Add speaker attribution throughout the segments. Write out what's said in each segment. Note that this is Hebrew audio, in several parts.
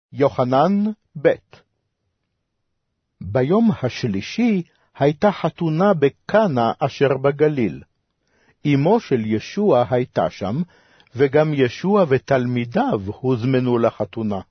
Speaker 1: יוחנן ב'. ביום השלישי הייתה חתונה בקנה אשר בגליל. אמו של ישוע הייתה שם, וגם ישוע ותלמידיו הוזמנו לחתונה.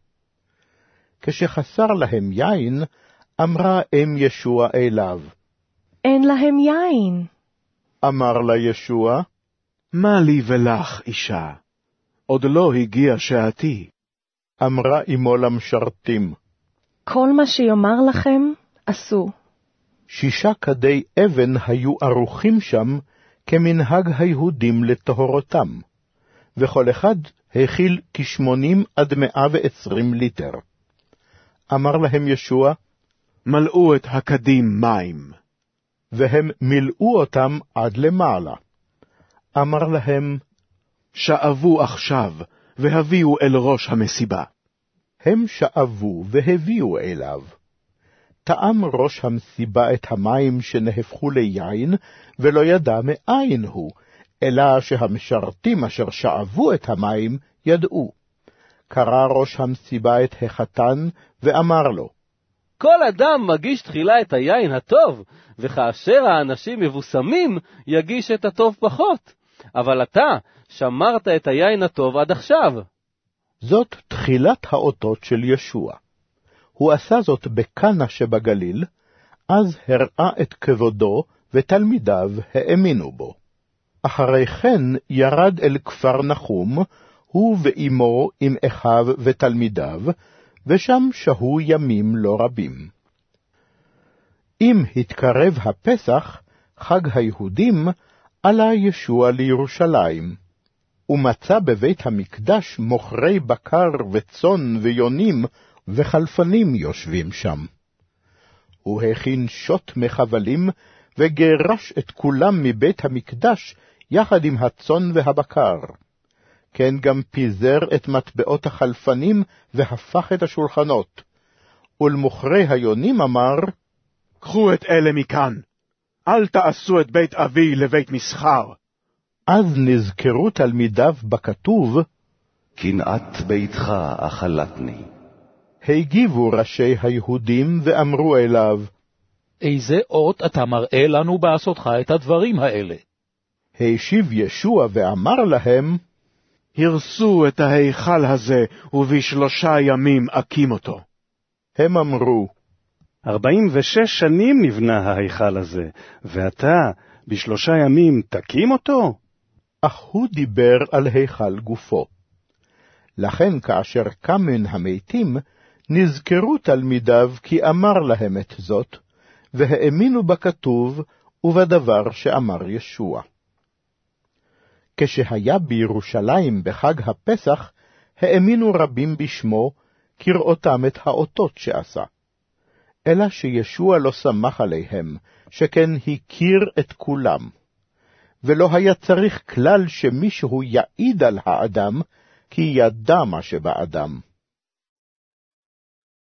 Speaker 1: כשחסר להם יין, אמרה אם ישוע אליו,
Speaker 2: אין להם יין.
Speaker 1: אמר לה ישוע,
Speaker 3: מה לי ולך, אישה? עוד לא הגיע שעתי.
Speaker 1: אמרה אמו למשרתים,
Speaker 2: כל מה שיאמר לכם, עשו.
Speaker 1: 6 כדי אבן היו ערוכים שם, כמנהג היהודים לטהרותם, וכל אחד הכיל 80 עד 120 ליטר. אמר להם ישוע,
Speaker 3: מלאו את הכדים מים.
Speaker 1: והם מילאו אותם עד למעלה. אמר להם,
Speaker 3: שאבו עכשיו, והביאו אל ראש המסיבה.
Speaker 1: הם שאבו והביאו אליו. טעם ראש המסיבה את המים שנהפכו ליין, ולא ידע מאין הוא, אלא שהמשרתים אשר שאבו את המים ידעו. קרא ראש המסיבה את החתן, ואמר לו,
Speaker 4: כל אדם מגיש תחילה את היין הטוב, וכאשר האנשים מבוסמים, יגיש את הטוב פחות. אבל אתה שמרת את היין הטוב עד עכשיו.
Speaker 1: זאת תחילת האותות של ישוע. הוא עשה זאת בקנה שבגליל, אז הראה את כבודו, ותלמידיו האמינו בו. אחרי כן ירד אל כפר נחום, הוא ואמו עם אחיו ותלמידיו, ושם שהו ימים לא רבים. אם התקרב הפסח, חג היהודים, עלה ישוע לירושלים, ומצא בבית המקדש מוכרי בקר וצאן ויונים וחלפנים יושבים שם. הוא הכין שוט מחבלים, וגרש את כולם מבית המקדש יחד עם הצאן והבקר. כן גם פיזר את מטבעות החלפנים והפך את השולחנות. ולמוכרי היונים אמר,
Speaker 3: קחו את אלה מכאן, אל תעשו את בית אבי לבית מסחר.
Speaker 1: אז נזכרו תלמידיו בכתוב,
Speaker 5: קנאת ביתך אכלתני.
Speaker 1: הגיבו ראשי היהודים ואמרו אליו,
Speaker 6: איזה אות אתה מראה לנו בעשותך את הדברים האלה?
Speaker 1: השיב ישוע ואמר להם,
Speaker 3: הרסו את ההיכל הזה, וב3 ימים אקים אותו.
Speaker 1: הם אמרו,
Speaker 7: 46 שנים נבנה ההיכל הזה, ואתה ב3 ימים תקים אותו?
Speaker 1: אך הוא דיבר על היכל גופו. לכן כאשר קם מן המתים, נזכרו תלמידיו כי אמר להם את זאת, והאמינו בכתוב ובדבר שאמר ישוע. כשהיה בירושלים בחג הפסח, האמינו רבים בשמו, כראותם את האותות שעשה. אלא שישוע לא שמח עליהם, שכן הכיר את כולם. ולא היה צריך כלל שמישהו יעיד על האדם, כי ידע מה שבאדם.